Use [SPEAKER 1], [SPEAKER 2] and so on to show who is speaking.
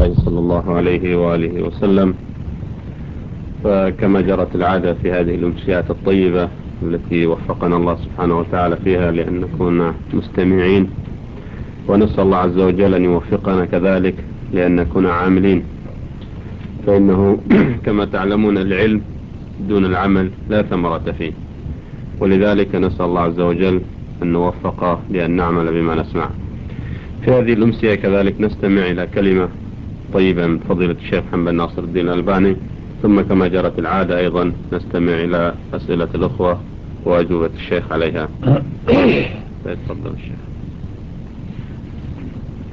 [SPEAKER 1] الله صلى الله عليه وآله وسلم. فكما جرت العادة في هذه الأمسيات الطيبة التي وفقنا الله سبحانه وتعالى فيها لأن نكون مستمعين، ونسأل الله عز وجل أن يوفقنا كذلك لأن نكون عاملين، فإنه كما تعلمون العلم دون العمل لا ثمرة فيه، ولذلك نسأل الله عز وجل أن نوفق لأن نعمل بما نسمع. في هذه الأمسية كذلك نستمع إلى كلمة طيبة من فضيلة الشيخ محمد ناصر الدين الألباني، ثم كما جرت العادة أيضا نستمع إلى أسئلة الأخوة وأجوبة الشيخ عليها. تفضل الشيخ.